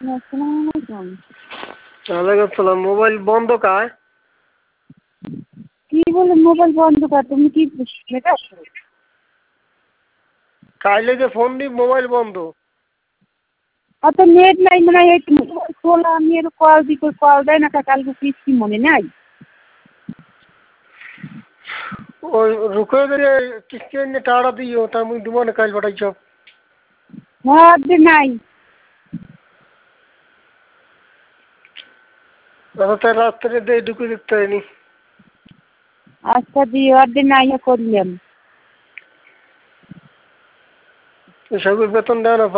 আসসালামু আলাইকুম। ওয়ালাইকুম আসসালাম। মোবাইল বন্ধ কায়? কি বলে মোবাইল বন্ধ কর? তুমি কি বেকার? কাইলে যে ফোন দি মোবাইল বন্ধ। অত নেট নাই মনে হয়, এই খোলা আমি এর কল দি কল দেয় না কালকে কিস্তি মনে নাই। ওই রুকে দিয়ে কিস্তি এনে টাকা দিও তা মুই দিব না কাইল পাঠাইছ। হ্যাঁ নাই। তাহলে রাত্রে দিয়ে ঢুকে দেখতে হয়নি। আচ্ছা দিও, আর দিন নাই করলাম। সবুজ বেতন দেয় না।